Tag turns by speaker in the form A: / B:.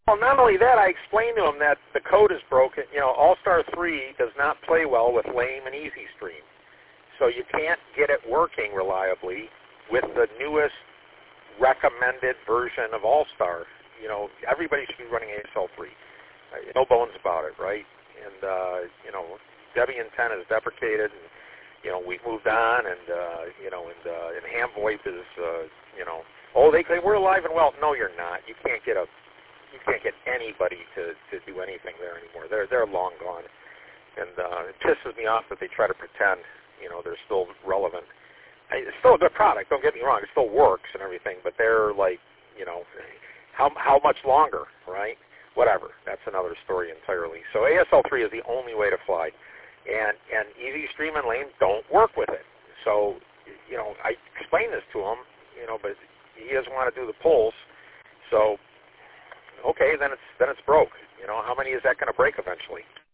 A: Well, not only that, I explained to him that the code is broken. You know, All-Star 3 does not play well with lame and easy stream. So you can't get it working reliably with the newest recommended version of All-Star. You know, everybody should be running ASL 3. No bones about it, right? And, you know, Debian 10 is deprecated, and, you know, we've moved on, and, you know, and HamVoip is, you know, oh, we're alive and well. No, you're not. You can't get anybody to do anything there anymore. They're long gone. And it pisses me off that they try to pretend, you know, they're still relevant. It's still a good product, don't get me wrong. It still works and everything, but they're like, you know, how much longer, right? Whatever. That's another story entirely. So ASL3 is the only way to fly. And EasyStream and Lame don't work with it. So, you know, I explained this to him, you know, but he doesn't want to do the pulls. So, okay, then it's broke. You know, how many is that going to break eventually?